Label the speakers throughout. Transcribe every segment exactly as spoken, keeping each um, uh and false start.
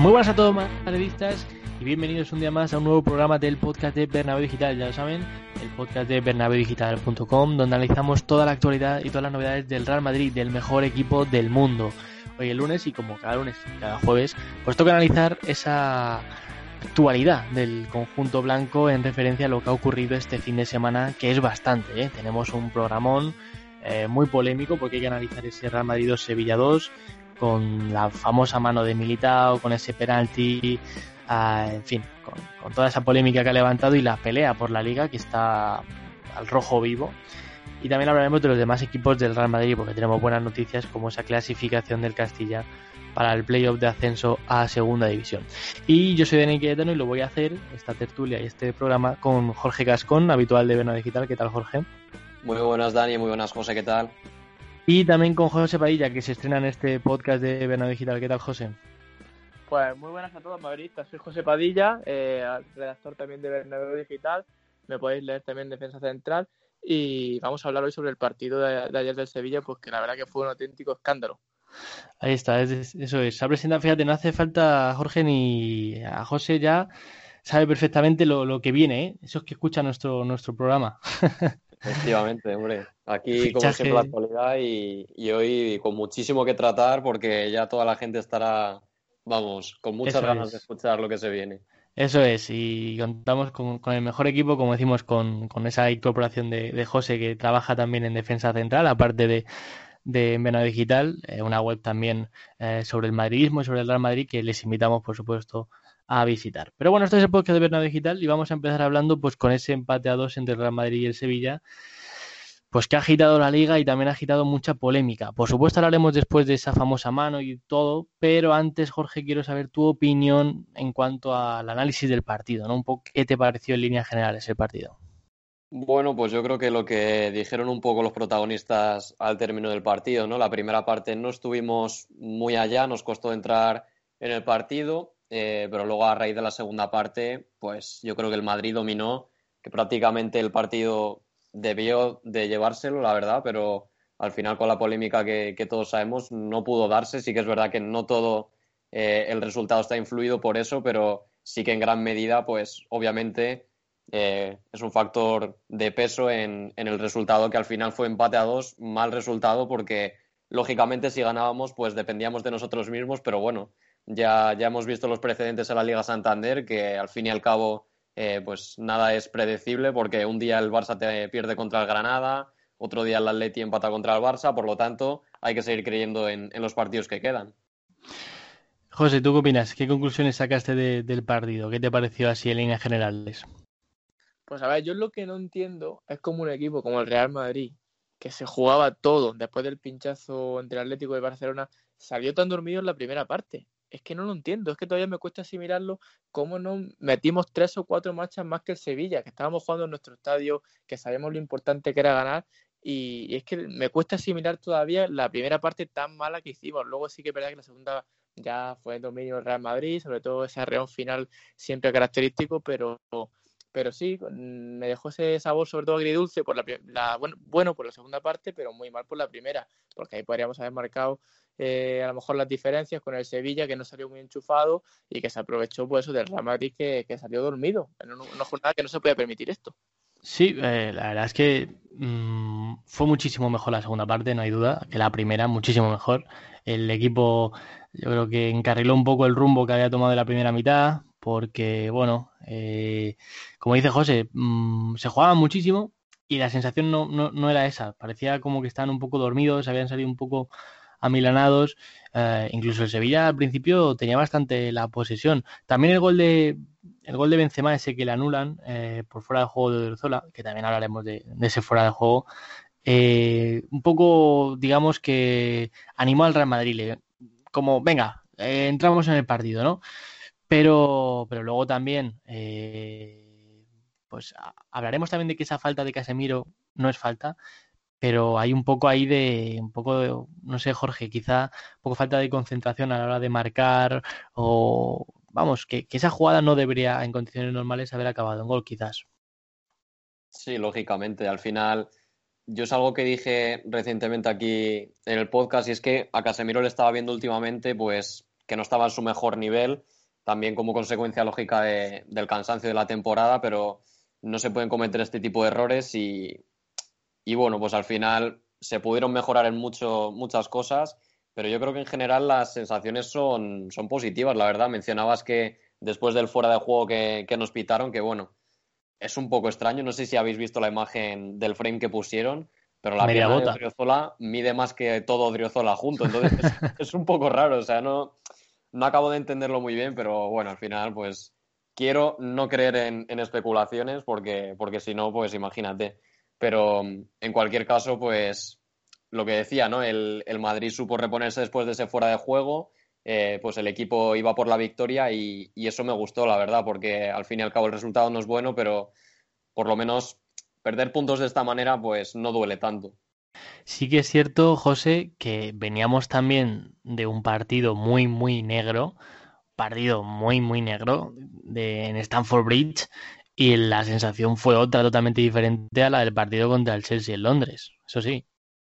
Speaker 1: Muy buenas a todos, madridistas, y bienvenidos un día más a un nuevo programa del podcast de Bernabéu Digital. Ya lo saben, el podcast de bernabeu digital punto com, donde analizamos toda la actualidad y todas las novedades del Real Madrid, del mejor equipo del mundo. Hoy es lunes y como cada lunes y cada jueves, pues toca analizar esa actualidad del conjunto blanco en referencia a lo que ha ocurrido este fin de semana, que es bastante, ¿eh? Tenemos un programón eh, muy polémico porque hay que analizar ese Real Madrid dos Sevilla dos, con la famosa mano de Militao, con ese penalti, uh, en fin, con, con toda esa polémica que ha levantado y la pelea por la Liga que está al rojo vivo. Y también hablaremos de los demás equipos del Real Madrid porque tenemos buenas noticias como esa clasificación del Castilla para el playoff de ascenso a Segunda División. Y yo soy Dani Quetano y lo voy a hacer, esta tertulia y este programa, con Jorge Gascón, habitual de Bernabéu Digital. ¿Qué tal, Jorge?
Speaker 2: Muy buenas, Dani, muy buenas, José, ¿qué tal?
Speaker 1: Y también con José Padilla, que se estrena en este podcast de Bernabéu Digital. ¿Qué tal, José?
Speaker 3: Pues muy buenas a todos, madridistas. Soy José Padilla, eh, redactor también de Bernabéu Digital. Me podéis leer también en Defensa Central. Y vamos a hablar hoy sobre el partido de, de ayer del Sevilla, pues que la verdad que fue un auténtico escándalo.
Speaker 1: Ahí está, es, eso es. Se ha presentado, fíjate, no hace falta a Jorge ni a José, ya sabe perfectamente lo, lo que viene, ¿eh? Eso es que escucha nuestro, nuestro programa.
Speaker 2: Efectivamente, hombre. Aquí,
Speaker 1: Fichaje...
Speaker 2: como siempre, la actualidad y, y hoy con muchísimo que tratar porque ya toda la gente estará, vamos, con muchas
Speaker 1: Eso
Speaker 2: ganas
Speaker 1: es.
Speaker 2: de escuchar lo que se viene.
Speaker 1: Eso es, y contamos con, con el mejor equipo, como decimos, con, con esa incorporación de, de José, que trabaja también en Defensa Central, aparte de, de Bernabéu Digital, eh, una web también eh, sobre el madridismo y sobre el Real Madrid, que les invitamos, por supuesto, a visitar. Pero bueno, este es el podcast de Bernabéu Digital y vamos a empezar hablando pues con ese empate a dos entre el Real Madrid y el Sevilla, pues que ha agitado la Liga y también ha agitado mucha polémica. Por supuesto hablaremos después de esa famosa mano y todo, pero antes, Jorge, quiero saber tu opinión en cuanto al análisis del partido, ¿no? Un poco qué te pareció en líneas generales el partido.
Speaker 2: Bueno, pues yo creo que lo que dijeron un poco los protagonistas al término del partido, ¿no? La primera parte no estuvimos muy allá, nos costó entrar en el partido, eh, pero luego a raíz de la segunda parte, pues yo creo que el Madrid dominó, que prácticamente el partido debió de llevárselo, la verdad, pero al final con la polémica que, que todos sabemos no pudo darse. Sí que es verdad que no todo eh, el resultado está influido por eso, pero sí que en gran medida, pues obviamente eh, es un factor de peso en, en el resultado, que al final fue empate a dos, mal resultado porque lógicamente si ganábamos pues dependíamos de nosotros mismos, pero bueno, ya, ya hemos visto los precedentes en la Liga Santander, que al fin y al cabo Eh, pues nada es predecible porque un día el Barça te pierde contra el Granada, otro día el Atleti empata contra el Barça, por lo tanto hay que seguir creyendo en, en los partidos que quedan.
Speaker 1: José, ¿tú qué opinas? ¿Qué conclusiones sacaste de, del partido? ¿Qué te pareció así en líneas generales?
Speaker 3: Pues a ver, yo lo que no entiendo es como un equipo como el Real Madrid, que se jugaba todo después del pinchazo entre el Atlético y Barcelona, salió tan dormido en la primera parte. Es que no lo entiendo, es que todavía me cuesta asimilarlo, cómo no metimos tres o cuatro marchas más que el Sevilla, que estábamos jugando en nuestro estadio, que sabemos lo importante que era ganar, y, y es que me cuesta asimilar todavía la primera parte tan mala que hicimos. Luego sí que es verdad que la segunda ya fue el dominio del Real Madrid, sobre todo ese arreón final siempre característico, pero, pero sí, me dejó ese sabor sobre todo agridulce, por la, la, bueno, bueno por la segunda parte, pero muy mal por la primera, porque ahí podríamos haber marcado Eh, a lo mejor las diferencias con el Sevilla, que no salió muy enchufado y que se aprovechó pues eso del Real Madrid, que, que salió dormido en una jornada que no se podía permitir esto.
Speaker 1: Sí, eh, la verdad es que mmm, fue muchísimo mejor la segunda parte, no hay duda, que la primera, muchísimo mejor. El equipo, yo creo que encarriló un poco el rumbo que había tomado en la primera mitad, porque, bueno, eh, como dice José, mmm, se jugaba muchísimo y la sensación no, no, no era esa. Parecía como que estaban un poco dormidos, habían salido un poco amilanados. Eh, incluso el Sevilla al principio tenía bastante la posesión. También el gol de el gol de Benzema, ese que le anulan eh, por fuera de juego de Odriozola, que también hablaremos de, de ese fuera de juego, eh, un poco, digamos que animó al Real Madrid, le, como, venga, eh, entramos en el partido, ¿no? Pero, pero luego también, eh, pues a, hablaremos también de que esa falta de Casemiro no es falta, pero hay un poco ahí de, un poco, de, no sé, Jorge, quizá un poco falta de concentración a la hora de marcar o, vamos, que, que esa jugada no debería en condiciones normales haber acabado en gol, quizás.
Speaker 2: Sí, lógicamente, al final yo es algo que dije recientemente aquí en el podcast y es que a Casemiro le estaba viendo últimamente pues que no estaba en su mejor nivel, también como consecuencia lógica de, del cansancio de la temporada, pero no se pueden cometer este tipo de errores y, y bueno, pues al final se pudieron mejorar en mucho, muchas cosas, pero yo creo que en general las sensaciones son, son positivas, la verdad. Mencionabas que después del fuera de juego que, que nos pitaron, que bueno, es un poco extraño, no sé si habéis visto la imagen del frame que pusieron, pero la
Speaker 1: Media
Speaker 2: pierna de
Speaker 1: bota.
Speaker 2: Odriozola mide más que todo Odriozola junto, entonces es, es un poco raro, o sea, no, no acabo de entenderlo muy bien, pero bueno, al final pues quiero no creer en, en especulaciones porque, porque si no, pues imagínate. Pero en cualquier caso, pues lo que decía, ¿no? El, el Madrid supo reponerse después de ese fuera de juego, eh, pues el equipo iba por la victoria y, y eso me gustó, la verdad, porque al fin y al cabo el resultado no es bueno, pero por lo menos perder puntos de esta manera, pues no duele tanto.
Speaker 1: Sí que es cierto, José, que veníamos también de un partido muy, muy negro, partido muy, muy negro de, en Stamford Bridge, y la sensación fue otra totalmente diferente a la del partido contra el Chelsea en Londres. Eso sí.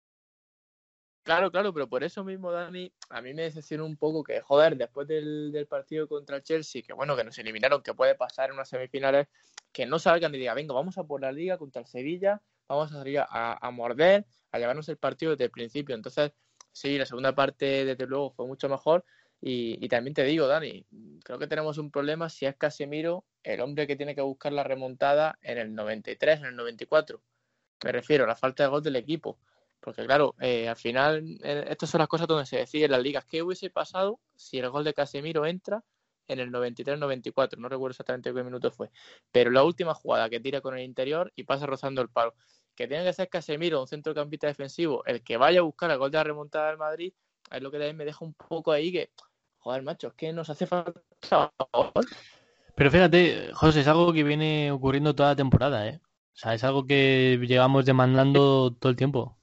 Speaker 3: Claro, claro, pero por eso mismo, Dani, a mí me decepcionó un poco que, joder, después del, del partido contra el Chelsea, que bueno, que nos eliminaron, que puede pasar en unas semifinales, que no salgan y digan, venga, vamos a por la Liga contra el Sevilla, vamos a salir a, a morder, a llevarnos el partido desde el principio. Entonces, sí, la segunda parte, desde luego, fue mucho mejor. Y, y también te digo, Dani, creo que tenemos un problema si es Casemiro el hombre que tiene que buscar la remontada en el noventa y tres, en el noventa y cuatro. Me refiero a la falta de gol del equipo. Porque claro, eh, al final, eh, estas son las cosas donde se decide en las ligas. ¿Qué hubiese pasado si el gol de Casemiro entra en el noventa y tres noventa y cuatro? No recuerdo exactamente qué minuto fue. Pero la última jugada que tira con el interior y pasa rozando el palo. Que tiene que ser Casemiro, un centrocampista defensivo, el que vaya a buscar el gol de la remontada del Madrid, es lo que también me deja un poco ahí que, joder, macho, es que nos hace falta gol.
Speaker 1: Pero fíjate, José, es algo que viene ocurriendo toda la temporada, ¿eh? O sea, es algo que llevamos demandando todo el tiempo.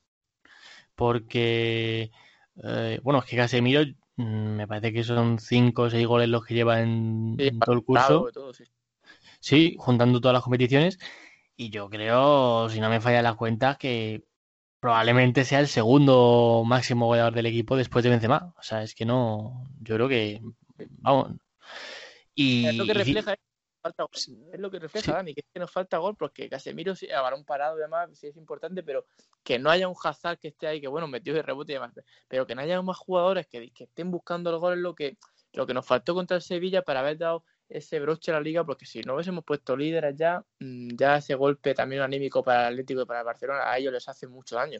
Speaker 1: Porque, eh, bueno, es que Casemiro mm, me parece que son cinco o seis goles los que lleva en,
Speaker 3: Sí,
Speaker 1: en todo el
Speaker 3: parado
Speaker 1: curso.
Speaker 3: y todo, sí.
Speaker 1: Sí, juntando todas las competiciones. Y yo creo, si no me fallan las cuentas, que probablemente sea el segundo máximo goleador del equipo después de Benzema. O sea, es que no, yo creo que, vamos.
Speaker 3: Es lo que
Speaker 1: Y, y
Speaker 3: refleja, falta gol. Es lo que refleja,
Speaker 1: sí,
Speaker 3: Dani, que es que nos falta gol, porque Casemiro sí, a balón parado y demás, sí es importante, pero que no haya un Hazard que esté ahí, que bueno, metido de rebote y demás, pero que no haya más jugadores que, que estén buscando el gol es lo que, lo que nos faltó contra el Sevilla para haber dado ese broche a la liga, porque si no hubiésemos puesto líderes ya, ya ese golpe también anímico para el Atlético y para el Barcelona, a ellos les hace mucho daño.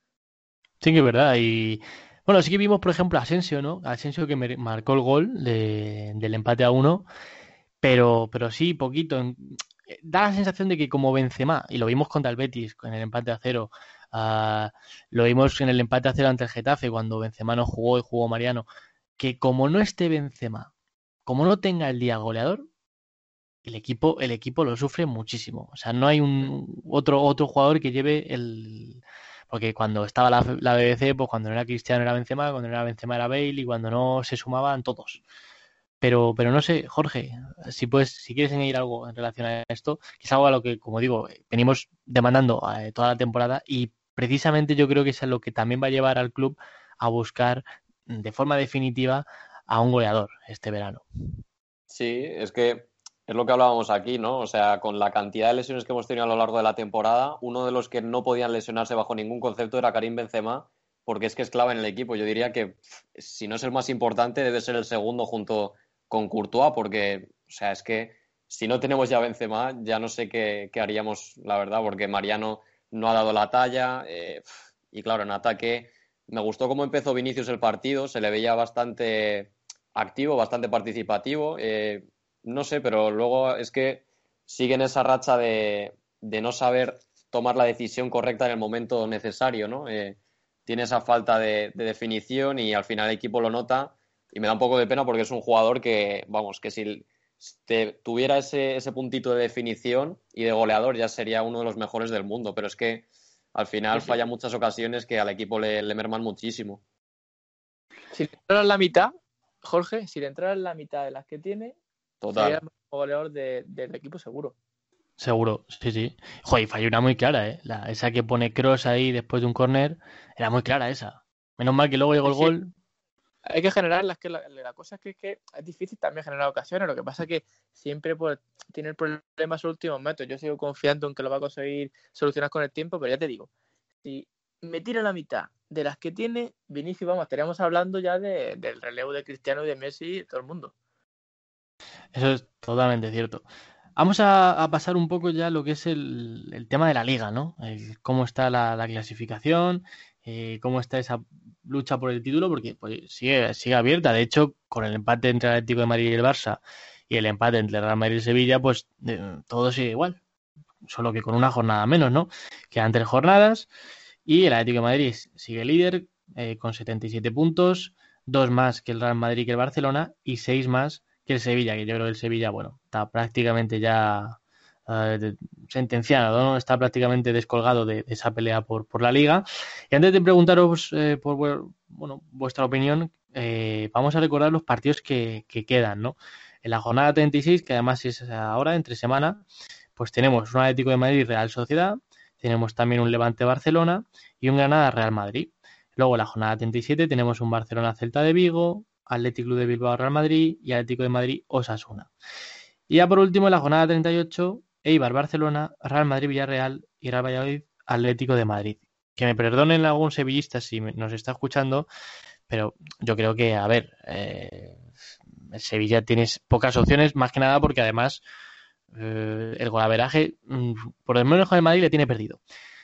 Speaker 1: sí que es verdad. Y bueno, sí que vimos, por ejemplo, a Asensio, ¿no? A Asensio que me- marcó el gol de- del empate a uno. Pero, pero sí, poquito. En- Da la sensación de que como Benzema, y lo vimos contra el Betis con el empate a cero, ah, lo vimos en el empate a cero ante el Getafe cuando Benzema no jugó y jugó Mariano, que como no esté Benzema, como no tenga el día goleador, el equipo, el equipo lo sufre muchísimo. O sea, no hay un otro, otro jugador que lleve el... Porque cuando estaba la, la B B C, pues cuando no era Cristiano era Benzema, cuando no era Benzema era Bale y cuando no se sumaban todos. Pero, pero no sé, Jorge, si puedes, si quieres añadir algo en relación a esto, que es algo a lo que, como digo, venimos demandando eh, toda la temporada y precisamente yo creo que es a lo que también va a llevar al club a buscar de forma definitiva a un goleador este verano.
Speaker 2: Sí, es que es lo que hablábamos aquí, ¿no? O sea, con la cantidad de lesiones que hemos tenido a lo largo de la temporada, uno de los que no podían lesionarse bajo ningún concepto era Karim Benzema, porque es que es clave en el equipo. Yo diría que pff, si no es el más importante, debe ser el segundo junto con Courtois, porque, o sea, es que si no tenemos ya Benzema, ya no sé qué, qué haríamos, la verdad, porque Mariano no ha dado la talla, eh, pff, y claro, en ataque me gustó cómo empezó Vinicius el partido, se le veía bastante activo, bastante participativo. Eh, no sé, pero luego es que sigue en esa racha de, de no saber tomar la decisión correcta en el momento necesario, ¿no? Eh, tiene esa falta de, de, definición y al final el equipo lo nota y me da un poco de pena porque es un jugador que, vamos, que si te, tuviera ese, ese puntito de definición y de goleador ya sería uno de los mejores del mundo, pero es que al final
Speaker 3: Sí, sí.
Speaker 2: falla muchas ocasiones que al equipo le, le merman muchísimo.
Speaker 3: Si le entraran la mitad, Jorge, si le entraran la mitad de las que tiene, sería
Speaker 2: Total.
Speaker 3: el mejor goleador de, del equipo seguro.
Speaker 1: Seguro, sí, sí. Joder, y falló una muy clara, ¿eh? La, esa que pone Cross ahí después de un córner, era muy clara esa. Menos mal que luego llegó
Speaker 3: Sí,
Speaker 1: el
Speaker 3: sí.
Speaker 1: gol.
Speaker 3: hay que generarlas, que la, la cosa es que, es que es difícil también generar ocasiones, lo que pasa es que siempre pues, tiene el problema en los últimos metros. Yo sigo confiando en que lo va a conseguir solucionar con el tiempo, pero ya te digo, si me tira la mitad de las que tiene Vinicius, vamos, estaríamos hablando ya de, del relevo de Cristiano y de Messi y todo el mundo.
Speaker 1: Eso es totalmente cierto. Vamos a, a pasar un poco ya a lo que es el, el tema de la liga, ¿no? El cómo está la, la clasificación, eh, cómo está esa lucha por el título, porque pues, sigue, sigue abierta. De hecho, con el empate entre el Atlético de Madrid y el Barça y el empate entre el Real Madrid y el Sevilla, pues eh, todo sigue igual. Solo que con una jornada menos, ¿no? Quedan tres jornadas y el Atlético de Madrid sigue líder eh, con setenta y siete puntos, dos más que el Real Madrid y que el Barcelona y seis más que el Sevilla, que yo creo que el Sevilla, bueno, está prácticamente ya uh, sentenciado, ¿no? Está prácticamente descolgado de, de esa pelea por, por la Liga. Y antes de preguntaros eh, por bueno, vuestra opinión, eh, vamos a recordar los partidos que, que quedan, ¿no? En la jornada treinta y seis, que además es ahora, entre semana, pues tenemos un Atlético de Madrid Real Sociedad, tenemos también un Levante Barcelona y un Granada Real Madrid. Luego en la jornada treinta y siete tenemos un Barcelona Celta de Vigo, Atlético Club de Bilbao Real Madrid y Atlético de Madrid Osasuna. Y ya por último en la jornada treinta y ocho, Eibar Barcelona, Real Madrid Villarreal y Real Valladolid Atlético de Madrid. Que me perdonen algún sevillista si nos está escuchando, pero yo creo que, a ver, eh, Sevilla tienes pocas opciones, más que nada porque además eh, el golaveraje, por lo menos con el Madrid, le tiene perdido.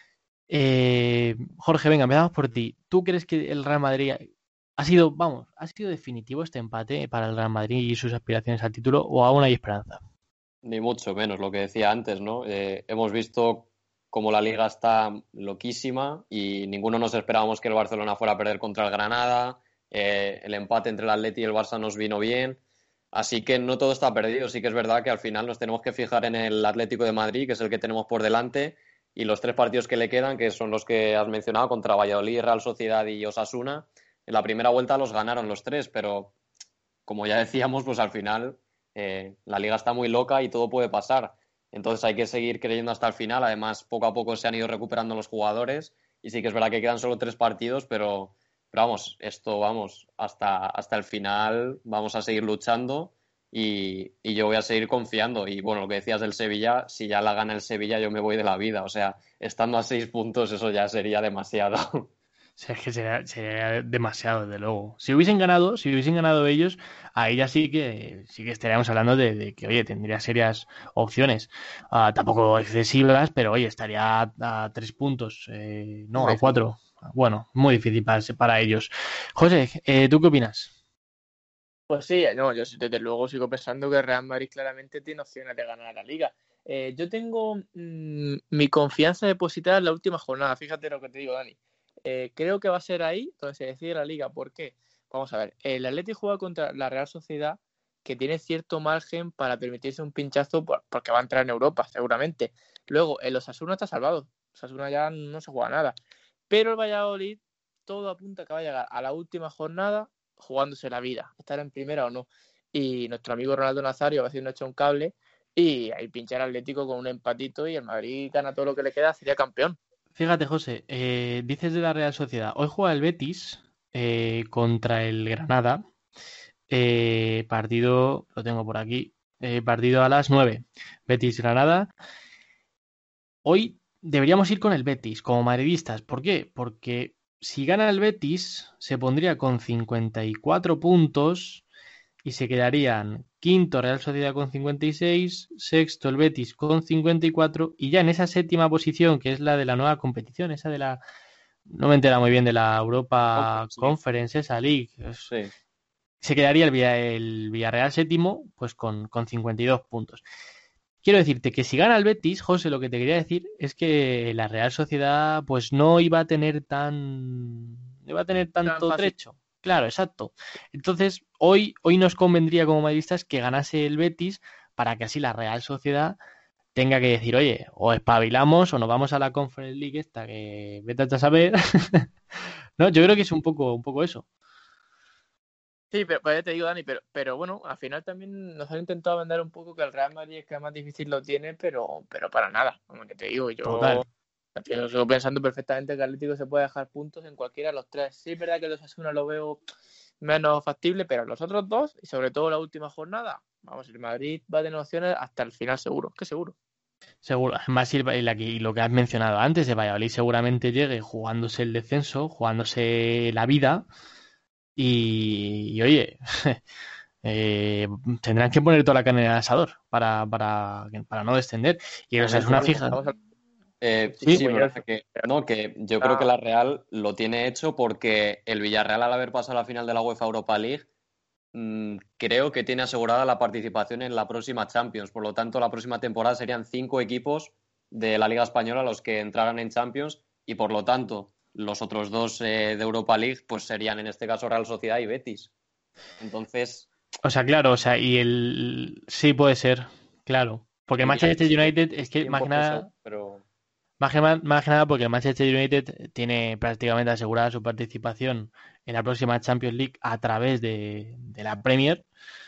Speaker 1: Eh, Jorge, venga, empezamos por ti. ¿Tú crees que el Real Madrid ha sido, vamos, ha sido definitivo este empate para el Real Madrid y sus aspiraciones al título o aún hay esperanza?
Speaker 2: Ni mucho menos, lo que decía antes, ¿no? Eh, hemos visto cómo la Liga está loquísima y ninguno nos esperábamos que el Barcelona fuera a perder contra el Granada. Eh, el empate entre el Atleti y el Barça nos vino bien. Así que no todo está perdido. Sí que es verdad que al final nos tenemos que fijar en el Atlético de Madrid, que es el que tenemos por delante, y los tres partidos que le quedan, que son los que has mencionado, contra Valladolid, Real Sociedad y Osasuna. En la primera vuelta los ganaron los tres, pero como ya decíamos, pues al final eh, la liga está muy loca y todo puede pasar. Entonces hay que seguir creyendo hasta el final. Además, poco a poco se han ido recuperando los jugadores y sí que es verdad que quedan solo tres partidos, pero, pero vamos, esto vamos, hasta, hasta el final vamos a seguir luchando y, y yo voy a seguir confiando. Y bueno, lo que decías del Sevilla, si ya la gana el Sevilla yo me voy de la vida. O sea, estando a seis puntos eso ya sería demasiado.
Speaker 1: O sea, es que sería, sería demasiado, desde luego. Si hubiesen ganado, si hubiesen ganado ellos, ahí ya sí que sí que estaríamos hablando de, de que, oye, tendría serias opciones. Uh, tampoco excesivas, pero oye, estaría a, a tres puntos, eh, no, a cuatro. Bueno, muy difícil para, para ellos. José, eh, ¿tú qué opinas?
Speaker 3: Pues sí, no, yo desde luego sigo pensando que Real Madrid claramente tiene opciones de ganar la Liga. Eh, yo tengo mmm, mi confianza depositada en la última jornada, fíjate lo que te digo, Dani. Eh, creo que va a ser ahí donde se decide la Liga. ¿Por qué? Vamos a ver, el Atleti juega contra la Real Sociedad, que tiene cierto margen para permitirse un pinchazo porque va a entrar en Europa, seguramente. Luego, el Osasuna está salvado. Osasuna ya no se juega nada. Pero el Valladolid, todo apunta a que va a llegar a la última jornada jugándose la vida, estar en primera o no. Y nuestro amigo Ronaldo Nazario va haciendo hecho un cable y ahí pinchar al Atlético con un empatito y el Madrid gana todo lo que le queda, sería campeón.
Speaker 1: Fíjate, José, eh, dices de la Real Sociedad. Hoy juega el Betis eh, contra el Granada. Eh, partido, lo tengo por aquí. Eh, partido a las nueve. Betis-Granada. Hoy deberíamos ir con el Betis, como madridistas. ¿Por qué? Porque si gana el Betis, se pondría con cincuenta y cuatro puntos y se quedarían quinto Real Sociedad con cincuenta y seis, sexto el Betis con cincuenta y cuatro y ya en esa séptima posición, que es la de la nueva competición, esa de la, no me entera muy bien, de la Europa
Speaker 2: Sí.
Speaker 1: Conference, esa League,
Speaker 2: Sí.
Speaker 1: se quedaría el, Villa, el Villarreal séptimo pues con, con cincuenta y dos puntos. Quiero decirte que si gana el Betis, José, lo que te quería decir es que la Real Sociedad pues no iba a tener tan, no iba a tener tanto
Speaker 3: Tan
Speaker 1: trecho. Claro, exacto. Entonces, hoy, hoy nos convendría como madridistas que ganase el Betis para que así la Real Sociedad tenga que decir, oye, o espabilamos o nos vamos a la Conference League esta que vete a saber. No, yo creo que es un poco, un poco eso.
Speaker 3: Sí, pero, pero ya te digo, Dani, pero, pero bueno, al final también nos han intentado vender un poco que el Real Madrid es que más difícil lo tiene, pero, pero para nada, como que te digo, yo,
Speaker 1: Total.
Speaker 3: yo sigo pensando perfectamente que el Atlético se puede dejar puntos en cualquiera de los tres. Sí, es verdad que los Osasuna lo veo menos factible, pero los otros dos, y sobre todo la última jornada, vamos, el Madrid va a tener opciones hasta el final seguro, que seguro.
Speaker 1: Seguro. Además, y el- y la que- y lo que has mencionado antes, de Valladolid seguramente llegue jugándose el descenso, jugándose la vida y, y, oye, eh, tendrán que poner toda la carne en el asador para, para, para no descender. Y o sea, es una fija.
Speaker 3: Estamos al-
Speaker 2: Eh,
Speaker 3: Sí,
Speaker 2: sí,
Speaker 3: pues
Speaker 2: pero
Speaker 3: eso.
Speaker 2: que, no, que yo creo que la Real lo tiene hecho porque el Villarreal, al haber pasado a la final de la UEFA Europa League, mm, creo que tiene asegurada la participación en la próxima Champions. Por lo tanto, la próxima temporada serían cinco equipos de la Liga Española los que entraran en Champions y, por lo tanto, los otros dos eh, de Europa League pues serían, en este caso, Real Sociedad y Betis. Entonces,
Speaker 1: O sea, claro, o sea, y el sí puede ser, claro. Porque el
Speaker 2: diría que
Speaker 1: Manchester
Speaker 2: sí que
Speaker 1: United es que más que
Speaker 2: cien por ciento
Speaker 1: nada,
Speaker 2: seguro, pero
Speaker 1: más que, más, más que nada porque el Manchester United tiene prácticamente asegurada su participación en la próxima Champions League a través de, de la Premier.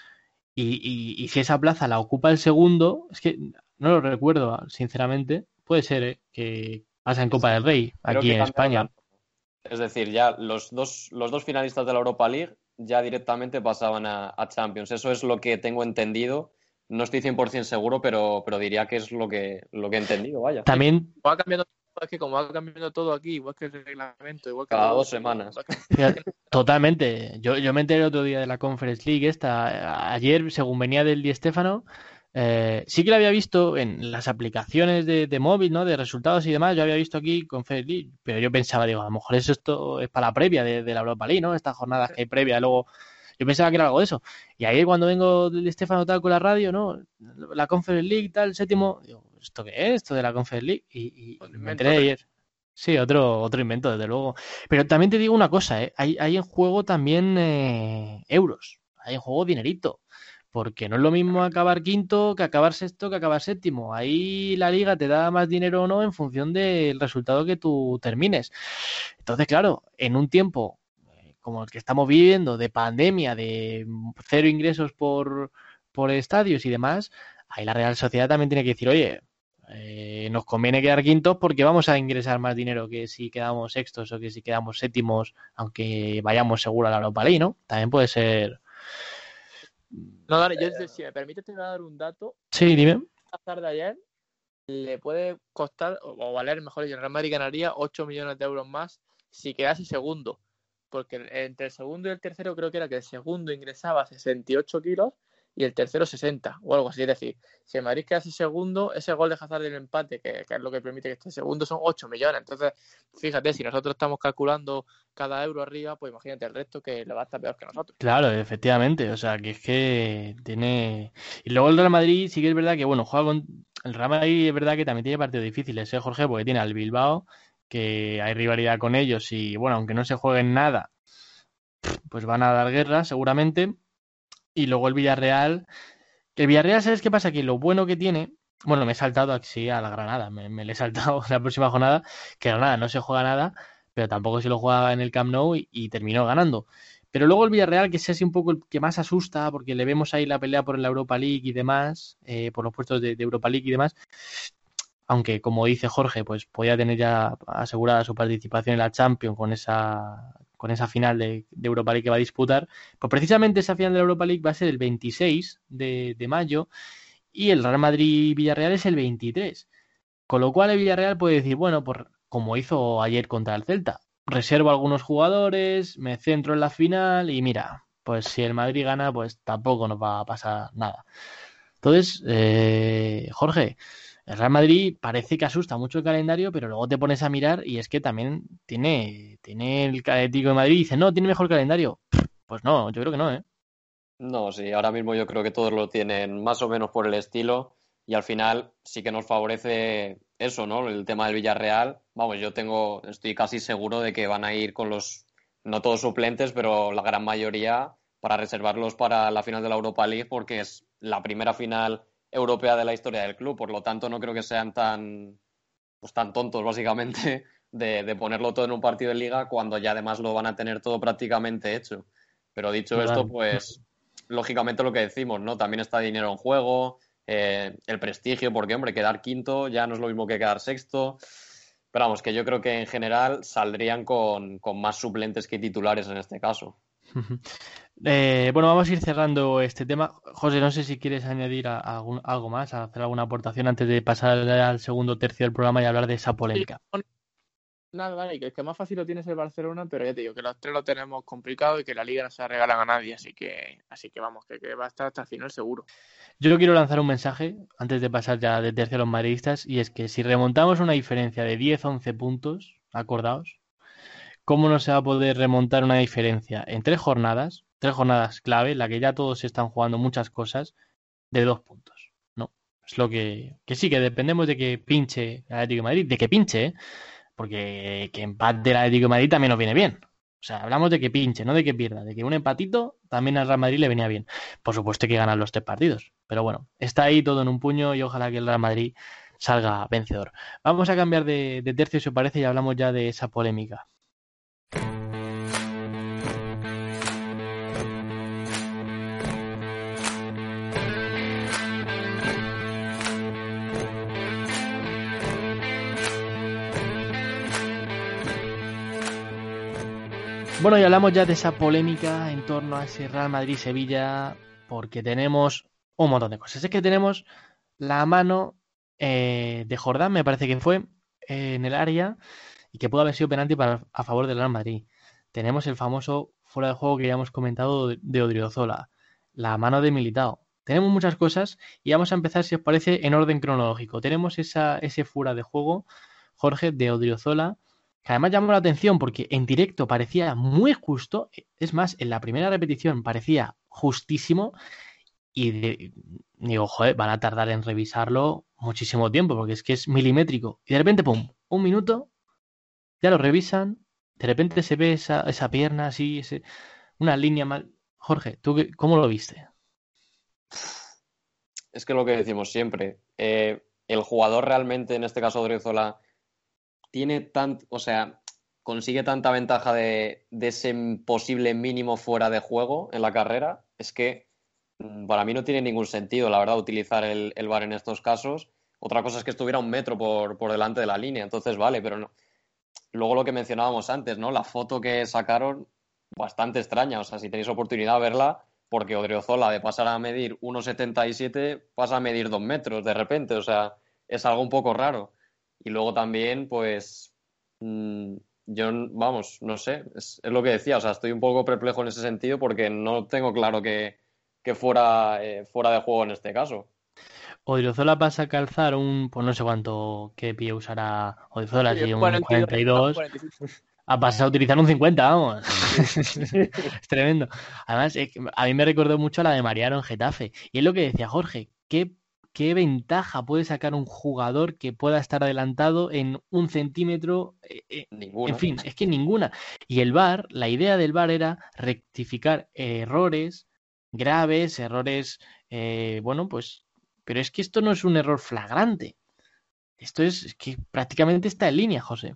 Speaker 1: Y, y, y si esa plaza la ocupa el segundo, es que no lo recuerdo, sinceramente. Puede ser, ¿eh? Que pasa en
Speaker 2: sí,
Speaker 1: Copa
Speaker 2: sí.
Speaker 1: del Rey,
Speaker 2: Creo
Speaker 1: aquí
Speaker 2: que
Speaker 1: en
Speaker 2: cambiaron la
Speaker 1: España.
Speaker 2: norma. Es decir, ya los dos, los dos finalistas de la Europa League ya directamente pasaban a, a Champions. Eso es lo que tengo entendido. No estoy cien por ciento seguro, pero, pero diría que es lo que, lo que he entendido, vaya.
Speaker 1: También,
Speaker 3: Va cambiando, es que como va cambiando todo aquí, igual que el reglamento, igual que
Speaker 2: Cada
Speaker 3: todo
Speaker 2: dos
Speaker 3: eso, pues,
Speaker 2: semanas.
Speaker 3: va cambiando.
Speaker 1: fíjate, totalmente. Yo, yo me enteré el otro día de la Conference League esta. Ayer, según venía del Di Stéfano, eh, sí que lo había visto en las aplicaciones de, de móvil, ¿no? De resultados y demás. Yo había visto aquí Conference League, pero yo pensaba, digo, a lo mejor eso esto es para la previa de, de la Europa League, ¿no? Estas jornadas que hay previa, luego. Yo pensaba que era algo de eso. Y ahí cuando vengo del Di Stéfano tal con la radio, ¿no? La Conference League, tal, séptimo, digo, ¿esto qué es? Esto de la Conference League. Y, y- y me enteré
Speaker 3: Invento,
Speaker 1: ayer. Sí, otro, otro invento, desde luego. Pero también te digo una cosa, ¿eh? Hay, hay en juego también eh, euros, hay en juego dinerito, porque no es lo mismo acabar quinto que acabar sexto que acabar séptimo. Ahí la liga te da más dinero o no en función del resultado que tú termines. Entonces, claro, en un tiempo eh, como el que estamos viviendo, de pandemia, de cero ingresos por, por estadios y demás, ahí la Real Sociedad también tiene que decir, oye, eh, nos conviene quedar quintos porque vamos a ingresar más dinero que si quedamos sextos o que si quedamos séptimos, aunque vayamos seguro a la Europa League, ¿no? También puede ser.
Speaker 3: No, dale, yo si me permites te voy a dar un dato.
Speaker 1: Sí, dime.
Speaker 3: La tarde de ayer le puede costar, o, o valer, mejor dicho, el Real Madrid ganaría ocho millones de euros más si quedase segundo. Porque entre el segundo y el tercero creo que era que el segundo ingresaba sesenta y ocho kilos y el tercero sesenta o algo así. Es decir, si el Madrid quedase segundo, ese gol de Hazard del empate, que, que es lo que permite que esté segundo, son ocho millones. Entonces, fíjate, si nosotros estamos calculando cada euro arriba, pues imagínate el resto que le va a estar peor que nosotros.
Speaker 1: Claro, efectivamente. O sea, que es que tiene. Y luego el Real Madrid sí que es verdad que, bueno, juega con. El Real Madrid es verdad que también tiene partidos difíciles, ¿eh, Jorge? Porque tiene al Bilbao, que hay rivalidad con ellos y, bueno, aunque no se jueguen nada, pues van a dar guerra seguramente. Y luego el Villarreal. El Villarreal, ¿sabes qué pasa? Que lo bueno que tiene. Bueno, me he saltado así a la Granada, me, me le he saltado la próxima jornada, que Granada no se juega nada, pero tampoco se lo juega en el Camp Nou y, y terminó ganando. Pero luego el Villarreal, que es así un poco el que más asusta, porque le vemos ahí la pelea por la Europa League y demás, eh, por los puestos de, de Europa League y demás, aunque como dice Jorge, pues podía tener ya asegurada su participación en la Champions con esa, con esa final de, de Europa League que va a disputar, pues precisamente esa final de la Europa League va a ser el veintiséis de, de mayo y el Real Madrid-Villarreal es el veintitrés. Con lo cual el Villarreal puede decir, bueno, pues como hizo ayer contra el Celta, reservo algunos jugadores, me centro en la final y mira, pues si el Madrid gana, pues tampoco nos va a pasar nada. Entonces, eh, Jorge, el Real Madrid parece que asusta mucho el calendario, pero luego te pones a mirar y es que también tiene, tiene el Atlético de Madrid y dice, no, tiene mejor calendario. Pues no, yo creo que no, ¿eh?
Speaker 2: No, sí, ahora mismo yo creo que todos lo tienen más o menos por el estilo y al final sí que nos favorece eso, ¿no? El tema del Villarreal. Vamos, yo tengo, estoy casi seguro de que van a ir con los, no todos suplentes, pero la gran mayoría para reservarlos para la final de la Europa League porque es la primera final europea de la historia del club. Por lo tanto, no creo que sean tan, pues tan tontos, básicamente, de, de ponerlo todo en un partido de liga cuando ya además lo van a tener todo prácticamente hecho. Pero dicho esto,
Speaker 1: Total.
Speaker 2: pues lógicamente lo que decimos, ¿no? También está dinero en juego, eh, el prestigio, porque, hombre, quedar quinto ya no es lo mismo que quedar sexto. Pero vamos, que yo creo que en general saldrían con, con más suplentes que titulares en este caso.
Speaker 1: Eh, bueno, vamos a ir cerrando este tema. José, no sé si quieres añadir a- a algún- algo más, a hacer alguna aportación antes de pasar al segundo tercio del programa y hablar de esa
Speaker 3: Sí,
Speaker 1: polémica.
Speaker 3: bueno, nada, vale, que el que más fácil lo tiene es el Barcelona, pero ya te digo que los tres lo tenemos complicado y que la Liga no se la regalan a nadie, así que, así que vamos, que, que va a estar hasta el final seguro.
Speaker 1: Yo quiero lanzar un mensaje antes de pasar ya de tercio a los madridistas, y es que si remontamos una diferencia de diez once puntos, acordaos, ¿cómo no se va a poder remontar una diferencia en tres jornadas, tres jornadas clave, en la que ya todos están jugando muchas cosas, de dos puntos? ¿No? Es lo que, que sí, que dependemos de que pinche el Atlético de Madrid, de que pinche, ¿eh? Porque que empate el Atlético de Madrid también nos viene bien. O sea, hablamos de que pinche, no de que pierda, de que un empatito también al Real Madrid le venía bien. Por supuesto que ganan los tres partidos, pero bueno, está ahí todo en un puño y ojalá que el Real Madrid salga vencedor. Vamos a cambiar de, de tercio, si os parece, y hablamos ya de esa polémica. Bueno, y hablamos ya de esa polémica en torno a ese Real Madrid-Sevilla, porque tenemos un montón de cosas. Es que tenemos la mano eh, de Jordán, me parece que fue, eh, en el área, y que pudo haber sido penalti para, a favor del Real Madrid. Tenemos el famoso fuera de juego que ya hemos comentado de, de Odriozola, la mano de Militao. Tenemos muchas cosas y vamos a empezar, si os parece, en orden cronológico. Tenemos esa, ese fuera de juego, Jorge, de Odriozola, que además llamó la atención porque en directo parecía muy justo. Es más, en la primera repetición parecía justísimo y de- digo, joder, van a tardar en revisarlo muchísimo tiempo porque es que es milimétrico. Y de repente, pum, un minuto, ya lo revisan, de repente se ve esa, esa pierna así, ese, una línea mal. Jorge, ¿tú qué- cómo lo viste?
Speaker 2: Es que lo que decimos siempre, eh, el jugador realmente, en este caso Odriozola, tiene tan, o sea, consigue tanta ventaja de, de ese posible mínimo fuera de juego en la carrera, es que mm, para mí no tiene ningún sentido, la verdad, utilizar el, el V A R en estos casos. Otra cosa es que estuviera un metro por, por delante de la línea, entonces vale, pero no. Luego lo que mencionábamos antes, ¿no? La foto que sacaron, bastante extraña, o sea, si tenéis oportunidad de verla, porque Odriozola de pasar a medir uno setenta y siete pasa a medir dos metros de repente, o sea, es algo un poco raro. Y luego también, pues, mmm, yo, vamos, no sé, es, es, lo que decía, o sea, estoy un poco perplejo en ese sentido porque no tengo claro que, que fuera, eh, fuera de juego en este caso.
Speaker 1: Odriozola pasa a calzar un, pues no sé cuánto, qué pie usará Odriozola,
Speaker 3: Sí,
Speaker 1: si un
Speaker 3: cuarenta y dos,
Speaker 1: cuarenta y dos,
Speaker 3: cuarenta y cinco.
Speaker 1: ha pasado a utilizar un cincuenta, vamos.
Speaker 3: Sí.
Speaker 1: Es tremendo. Además, es que a mí me recordó mucho a la de Mariano en Getafe. Y es lo que decía Jorge, ¿qué, qué ventaja puede sacar un jugador que pueda estar adelantado en un centímetro? Eh, eh, en
Speaker 2: Ninguna.
Speaker 1: fin, es que ninguna. Y el V A R, la idea del V A R era rectificar errores graves, errores, eh, bueno, pues, pero es que esto no es un error flagrante. Esto es, es que prácticamente está en línea, José.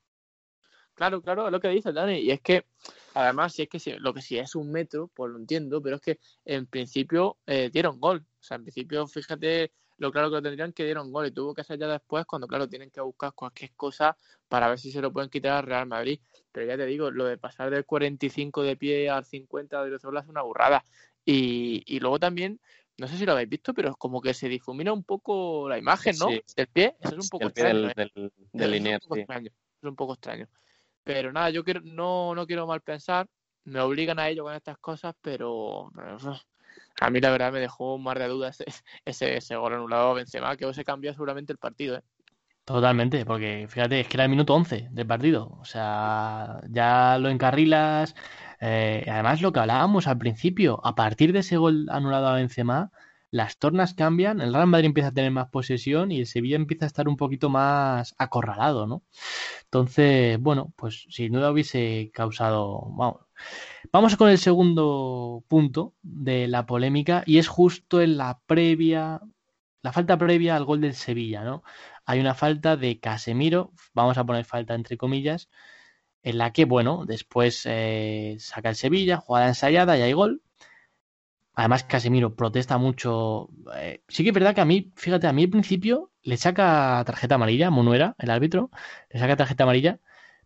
Speaker 3: Claro, claro, es lo que dice Dani. Y es que, además, si es que si, lo que si es un metro, pues lo entiendo, pero es que en principio eh, dieron gol. O sea, en principio, fíjate lo claro que lo tendrían, que dieron gol y tuvo que ser ya después cuando, claro, tienen que buscar cualquier cosa para ver si se lo pueden quitar al Real Madrid. Pero ya te digo, lo de pasar del cuarenta y cinco de pie al cincuenta de Odriozola es una burrada. Y, y luego también, no sé si lo habéis visto, pero es como que se difumina un poco la imagen, ¿no?
Speaker 2: Sí,
Speaker 3: Del pie, eso es un
Speaker 2: sí,
Speaker 3: poco
Speaker 2: el pie
Speaker 3: extraño,
Speaker 2: del,
Speaker 3: ¿eh?
Speaker 2: del, del
Speaker 3: Eso es un
Speaker 2: Liniers,
Speaker 3: poco
Speaker 2: sí.
Speaker 3: extraño, es un poco extraño. Pero nada, yo quiero, no, no quiero mal pensar, me obligan a ello con estas cosas, pero, pero a mí la verdad me dejó un mar de dudas ese, ese, ese gol anulado a Benzema, que se cambió seguramente el partido, ¿eh?
Speaker 1: Totalmente, porque fíjate, es que era el minuto once del partido. O sea, ya lo encarrilas. Eh, además, lo que hablábamos al principio, a partir de ese gol anulado a Benzema, las tornas cambian, el Real Madrid empieza a tener más posesión y el Sevilla empieza a estar un poquito más acorralado, ¿no? Entonces, bueno, pues sin duda hubiese causado. Vamos. Vamos con el segundo punto de la polémica y es justo en la previa, la falta previa al gol del Sevilla, ¿no? Hay una falta de Casemiro, vamos a poner falta entre comillas, en la que, bueno, después eh, saca el Sevilla, jugada ensayada y hay gol. Además, Casemiro protesta mucho. Eh, sí que es verdad que a mí, fíjate, a mí al principio le saca tarjeta amarilla, Munuera, el árbitro, le saca tarjeta amarilla,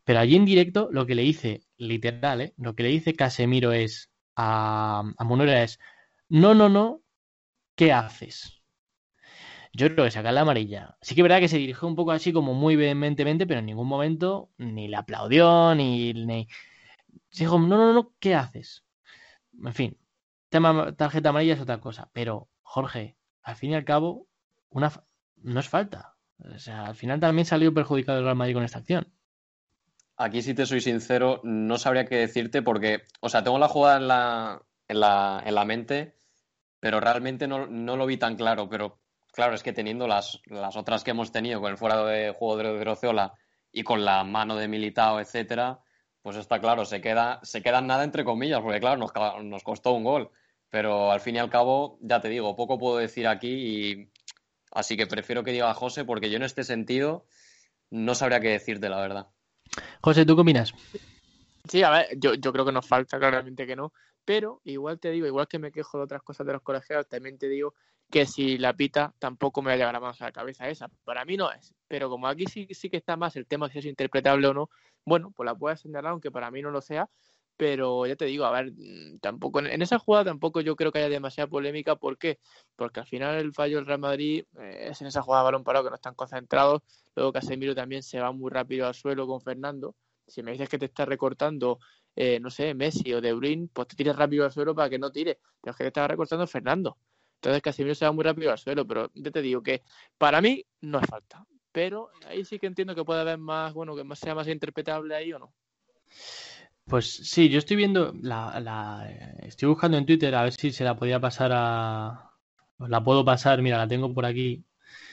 Speaker 1: Pero allí en directo lo que le dice, literal, ¿eh? Lo que le dice Casemiro es a, a Munera es, no, no, no, ¿qué haces? Yo creo que sacar la amarilla. Sí que es verdad que se dirigió un poco así como muy vehementemente, pero en ningún momento ni le aplaudió, ni... ni... Se dijo, no, no, no, ¿qué haces? En fin, tema tarjeta amarilla es otra cosa. Pero, Jorge, al fin y al cabo, una fa- no es falta. O sea, al final también salió perjudicado el Real Madrid con esta acción.
Speaker 2: Aquí, si te soy sincero, no sabría qué decirte porque, o sea, tengo la jugada en la, en la, en la mente, pero realmente no, no lo vi tan claro. Pero claro, es que teniendo las, las otras que hemos tenido con el fuera de juego de Odriozola y con la mano de Militao, etcétera, pues está claro, se queda, se queda en nada entre comillas, porque claro, nos, ca- nos costó un gol. Pero al fin y al cabo, ya te digo, poco puedo decir aquí y así que prefiero que diga José porque yo en este sentido no sabría qué decirte, la verdad.
Speaker 1: José, ¿tú qué opinas?
Speaker 3: Sí, a ver, yo, yo creo que nos falta, claramente que no, pero igual te digo, igual que me quejo de otras cosas de los colegiados, también te digo que si la pita tampoco me va a llevar la mano a la cabeza esa. Para mí no es, pero como aquí sí, sí que está más el tema de si es interpretable o no, bueno, pues la puedes señalar, aunque para mí no lo sea, pero ya te digo, a ver, mm, tampoco en, en esa jugada tampoco yo creo que haya demasiada polémica. ¿Por qué? Porque al final el fallo del Real Madrid eh, es en esa jugada de balón parado que no están concentrados, luego Casemiro también se va muy rápido al suelo con Fernando. Si me dices que te está recortando, eh, no sé, Messi o De Bruyne, pues te tires rápido al suelo para que no tire. Pero es que te está recortando Fernando. Entonces Casemiro se va muy rápido al suelo, pero yo te digo que para mí no es falta. Pero ahí sí que entiendo que puede haber más, bueno, que más sea más interpretable ahí o no.
Speaker 1: Pues sí, yo estoy viendo la, la estoy buscando en Twitter a ver si se la podía pasar a os la puedo pasar, mira, la tengo por aquí.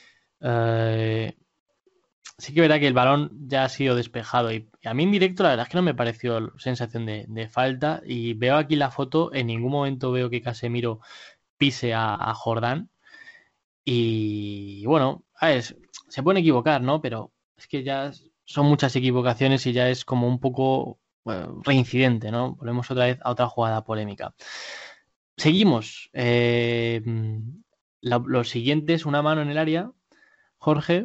Speaker 1: Eh, sí que es verdad que el balón ya ha sido despejado y, y a mí en directo la verdad es que no me pareció sensación de, de falta y veo aquí la foto, en ningún momento veo que Casemiro pise a, a Jordán y bueno, a ver, se pueden equivocar, ¿no? Pero es que ya son muchas equivocaciones y ya es como un poco bueno, reincidente, ¿no? Volvemos otra vez a otra jugada polémica. Seguimos. Eh, lo, lo siguiente es una mano en el área, Jorge,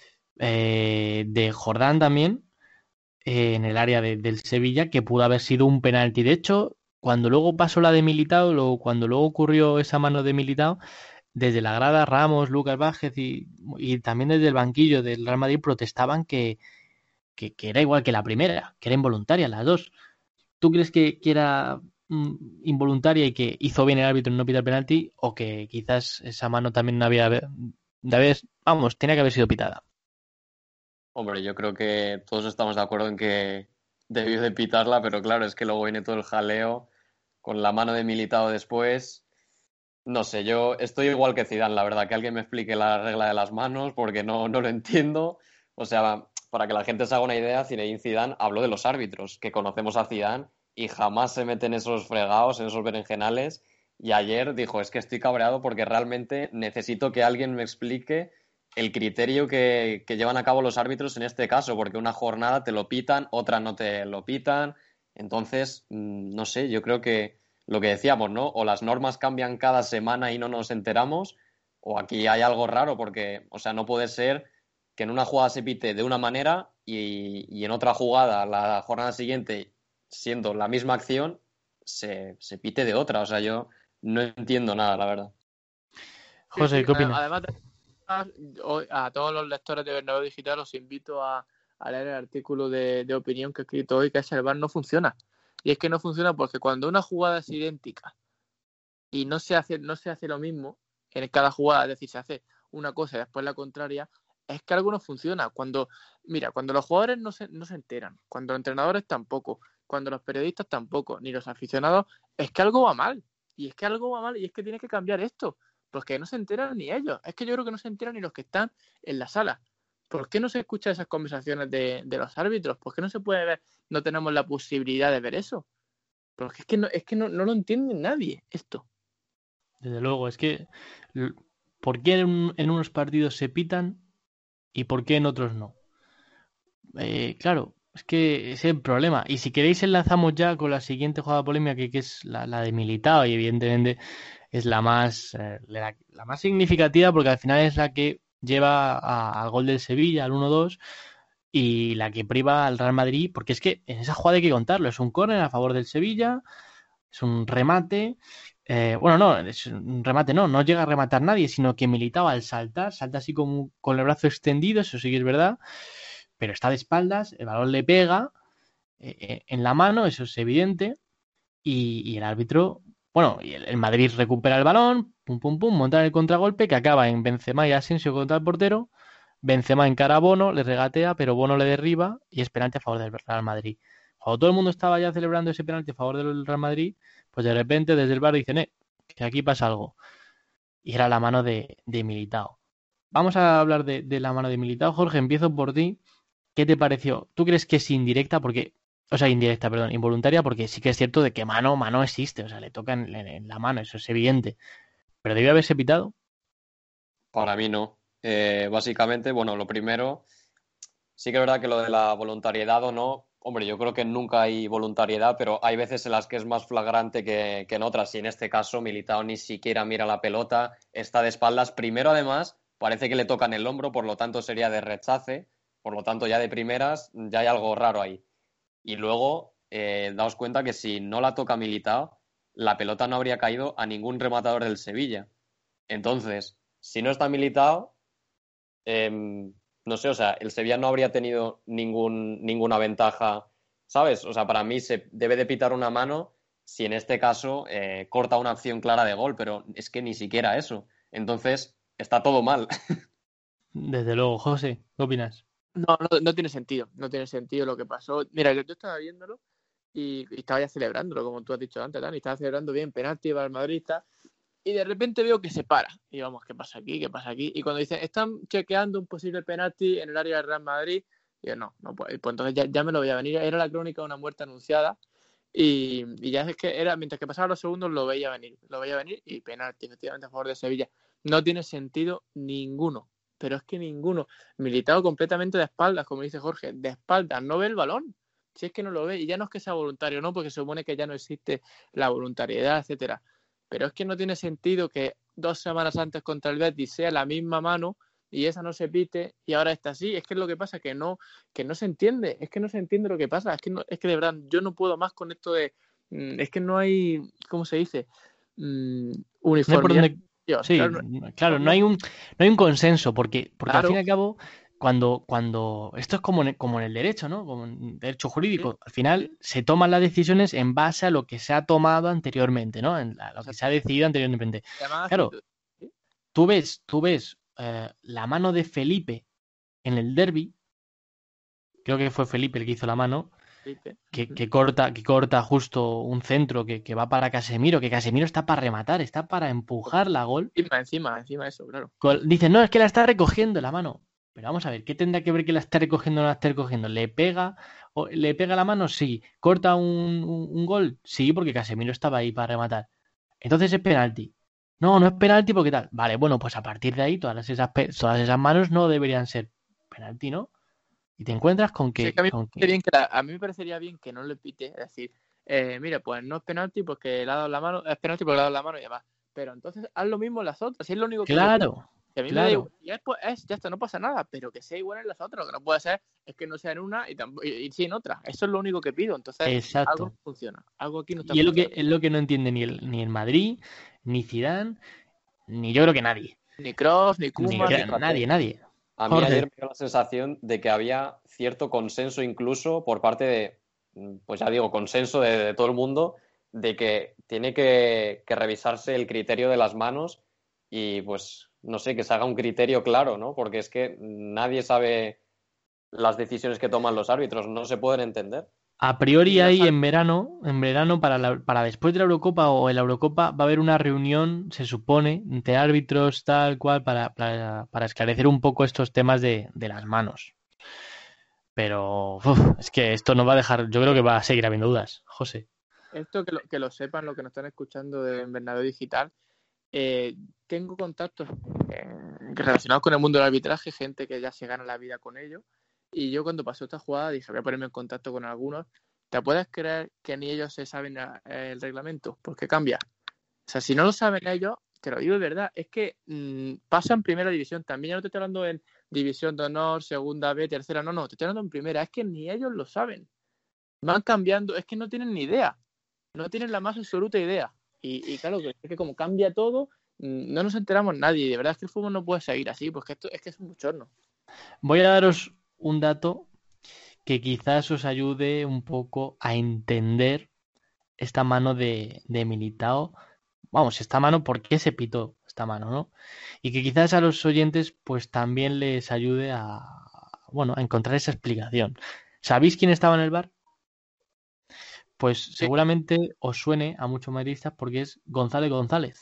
Speaker 1: eh, de Jordán también, eh, en el área de- del Sevilla, que pudo haber sido un penalti. De hecho, cuando luego pasó la de Militao, lo- cuando luego ocurrió esa mano de Militao, desde la grada Ramos, Lucas Vázquez y, y también desde el banquillo del Real Madrid protestaban que, que, que era igual que la primera, que era involuntaria las dos. ¿Tú crees que, que era mm, involuntaria y que hizo bien el árbitro en no pitar penalti o que quizás esa mano también no había de haber, vamos, tenía que haber sido pitada?
Speaker 2: Hombre, yo creo que todos estamos de acuerdo en que debió de pitarla, pero claro, es que luego viene todo el jaleo con la mano de Militao después. No sé, yo estoy igual que Zidane, la verdad, que alguien me explique la regla de las manos porque no, no lo entiendo. O sea, para que la gente se haga una idea, Zinedine Zidane habló de los árbitros, que conocemos a Zidane y jamás se mete en esos fregados, en esos berenjenales. Y ayer dijo, es que estoy cabreado porque realmente necesito que alguien me explique el criterio que, que llevan a cabo los árbitros en este caso, porque una jornada te lo pitan, otra no te lo pitan. Entonces, mm, no sé, yo creo que lo que decíamos, ¿no? O las normas cambian cada semana y no nos enteramos, o aquí hay algo raro, porque, o sea, no puede ser que en una jugada se pite de una manera y, y en otra jugada, la jornada siguiente, siendo la misma acción, se, se pite de otra. O sea, yo no entiendo nada, la verdad.
Speaker 3: Sí,
Speaker 1: José,
Speaker 3: sí.
Speaker 1: ¿qué opinas?
Speaker 3: Además, hoy a todos los lectores de Bernabéu Digital os invito a, a leer el artículo de, de opinión que he escrito hoy, que es el V A R no funciona. Y es que no funciona porque cuando una jugada es idéntica y no se hace, no se hace lo mismo en cada jugada, es decir, se hace una cosa y después la contraria, es que algo no funciona. Cuando, mira, cuando los jugadores no se, no se enteran, cuando los entrenadores tampoco, cuando los periodistas tampoco, ni los aficionados, es que algo va mal. Y es que algo va mal y es que tiene que cambiar esto. Porque no se enteran ni ellos. Es que yo creo que no se enteran ni los que están en la sala. ¿Por qué no se escuchan esas conversaciones de, de los árbitros? ¿Por qué no se puede ver, no tenemos la posibilidad de ver eso? Porque es que no, es que no, no lo entiende nadie esto.
Speaker 1: Desde luego, es que l- ¿por qué en, en unos partidos se pitan y por qué en otros no? Eh, claro, es que ese es el problema. Y si queréis enlazamos ya con la siguiente jugada polémica que, que es la, la de Militao y evidentemente es la más, eh, la, la más significativa porque al final es la que lleva a- al gol del Sevilla, al uno dos. y la que priva al Real Madrid, porque es que en esa jugada hay que contarlo, es un córner a favor del Sevilla, es un remate, eh, bueno, no, es un remate no, no llega a rematar nadie, sino que Militao al saltar, salta así como con el brazo extendido, eso sí que es verdad, pero está de espaldas, el balón le pega eh, en la mano, eso es evidente, y, y el árbitro, bueno, y el, el Madrid recupera el balón, pum, pum, pum, monta el contragolpe que acaba en Benzema y Asensio contra el portero. Benzema encara a Bono, le regatea, pero Bono le derriba y es penalti a favor del Real Madrid. Cuando todo el mundo estaba ya celebrando ese penalti a favor del Real Madrid, pues de repente desde el bar dicen, eh, que aquí pasa algo. Y era la mano de, de Militao. Vamos a hablar de, de la mano de Militao. Jorge, empiezo por ti. ¿Qué te pareció? ¿Tú crees que es indirecta? Porque, o sea, indirecta, perdón, involuntaria, porque sí que es cierto de que mano, mano existe. O sea, le toca en, en, en la mano, eso es evidente. ¿Pero debió haberse pitado?
Speaker 2: Para mí no. Eh, básicamente, bueno, lo primero, sí que es verdad que lo de la voluntariedad o no, hombre, yo creo que nunca hay voluntariedad, pero hay veces en las que es más flagrante que, que en otras, y en este caso Militao ni siquiera mira la pelota, está de espaldas. Primero, además, parece que le tocan el hombro, por lo tanto sería de rechace, por lo tanto ya de primeras ya hay algo raro ahí. Y luego, eh, daos cuenta que si no la toca Militao, la pelota no habría caído a ningún rematador del Sevilla. Entonces, si no está Militao, eh, no sé, o sea, el Sevilla no habría tenido ningún, ninguna ventaja, ¿sabes? O sea, para mí se debe de pitar una mano si en este caso eh, corta una acción clara de gol, pero es que ni siquiera eso. Entonces, está todo mal.
Speaker 1: Desde luego, José, ¿qué opinas?
Speaker 3: No, no, no tiene sentido, no tiene sentido lo que pasó. Mira, yo, yo estaba viéndolo y, y estaba ya celebrándolo, como tú has dicho antes, Dani, estaba celebrando bien, penalti para el Madrid, y de repente veo que se para. Y vamos, ¿qué pasa aquí? ¿Qué pasa aquí? Y cuando dicen, están chequeando un posible penalti en el área del Real Madrid, yo no, no puedo. Pues entonces ya, ya me lo voy a venir. Era la crónica de una muerte anunciada. Y, y ya es que era, mientras que pasaban los segundos, lo veía venir. Lo veía venir y penalti, efectivamente, a favor de Sevilla. No tiene sentido ninguno. Pero es que ninguno. Militao completamente de espaldas, como dice Jorge, de espaldas, no ve el balón. Si es que no lo ve, y ya no es que sea voluntario, no, porque se supone que ya no existe la voluntariedad, etcétera. Pero es que no tiene sentido que dos semanas antes contra el Betis sea la misma mano y esa no se pite y ahora está así. Es que es lo que pasa, que no, que no se entiende, es que no se entiende lo que pasa. Es que, no, es que de verdad yo no puedo más con esto de, es que no hay, ¿cómo se dice? Mm, uniformidad.
Speaker 1: No hay por dónde...
Speaker 3: Dios,
Speaker 1: Sí,
Speaker 3: claro,
Speaker 1: claro,
Speaker 3: no,
Speaker 1: no
Speaker 3: no,
Speaker 1: hay un, no hay un consenso, porque, porque
Speaker 3: claro.
Speaker 1: al fin y al cabo, cuando, cuando esto es como en, como en el derecho, ¿no? Como en el derecho jurídico, al final se toman las decisiones en base a lo que se ha tomado anteriormente, ¿no? En la- lo que se ha decidido anteriormente. Claro,
Speaker 3: ¿Sí?
Speaker 1: tú ves, tú ves eh, la mano de Felipe en el derbi, creo que fue Felipe el que hizo la mano, que, que corta, que corta justo un centro que, que va para Casemiro, que Casemiro está para rematar, está para empujar la gol.
Speaker 3: Encima, encima, encima de eso, claro.
Speaker 1: Dicen, no, es que la está recogiendo la mano. Pero vamos a ver, ¿qué tendrá que ver que la esté recogiendo o no la esté recogiendo? ¿Le pega o le pega la mano? Sí. ¿Corta un, un, un gol? Sí, porque Casemiro estaba ahí para rematar. Entonces es penalti. No, no es penalti porque tal. Vale, bueno, pues a partir de ahí todas esas, todas esas manos no deberían ser penalti, ¿no? Y te encuentras con
Speaker 3: Sí,
Speaker 1: que...
Speaker 3: que a, mí
Speaker 1: con
Speaker 3: me
Speaker 1: que...
Speaker 3: bien que la, a mí me parecería bien que no le pite, es decir, eh, mira, pues no es penalti porque le ha dado la mano, es penalti porque le ha dado la mano y demás. Pero entonces haz lo mismo en las otras, si es lo único que le pide.
Speaker 1: Claro,
Speaker 3: Que a mí me da igual,
Speaker 1: claro.
Speaker 3: ya, pues, es, ya está, no pasa nada, pero que sea igual en las otras. Lo que no puede ser es que no sea en una y, y, y sí en otra. Eso es lo único que pido. Entonces, algo
Speaker 1: Exacto.
Speaker 3: no funciona. Algo aquí no está
Speaker 1: Y es lo que,
Speaker 3: funcionando.
Speaker 1: es lo que no entiende ni el, ni el Madrid, ni Zidane, ni yo creo que nadie.
Speaker 3: Ni Kroos, ni
Speaker 1: Ni
Speaker 3: Koeman, ni...
Speaker 1: nadie, nadie.
Speaker 2: A mí
Speaker 1: Jorge.
Speaker 2: ayer me dio la sensación de que había cierto consenso incluso por parte de, pues ya digo, consenso de, de todo el mundo, de que tiene que, que revisarse el criterio de las manos y pues no sé, que se haga un criterio claro, ¿no? Porque es que nadie sabe las decisiones que toman los árbitros, no se pueden entender.
Speaker 1: A priori
Speaker 3: Ni los
Speaker 1: hay en verano, en verano para, la- para después de la Eurocopa o en la Eurocopa va a haber una reunión, se supone, entre árbitros tal cual para, para, para esclarecer un poco estos temas de, de las manos. Pero uf, es que esto no va a dejar, yo creo que va a seguir habiendo dudas, José.
Speaker 3: Esto que lo, que lo sepan, lo que nos están escuchando de Bernabéu Digital, eh, tengo contactos eh, relacionados con el mundo del arbitraje, gente que ya se gana la vida con ello, y yo cuando pasó esta jugada dije, voy a ponerme en contacto con algunos. ¿Te puedes creer que ni ellos se saben el reglamento? Porque cambia. O sea, si no lo saben ellos, te lo digo de verdad, es que mmm, pasa en primera división también, ya no te estoy hablando en división de honor, segunda B, tercera, no, no, te estoy hablando en primera, es que ni ellos lo saben, van cambiando, es que no tienen ni idea, no tienen la más absoluta idea, y, y claro, es que como cambia todo, no nos enteramos nadie, y de verdad es que el fútbol no puede seguir así, porque esto es que es un bochorno.
Speaker 1: Voy a daros un dato que quizás os ayude un poco a entender esta mano de, de Militao. Vamos, esta mano, ¿por qué se pitó esta mano, no? Y que quizás a los oyentes pues también les ayude a, bueno, a encontrar esa explicación. ¿Sabéis quién estaba en el bar? Pues
Speaker 3: Sí.
Speaker 1: seguramente os suene a muchos madridistas porque es González González.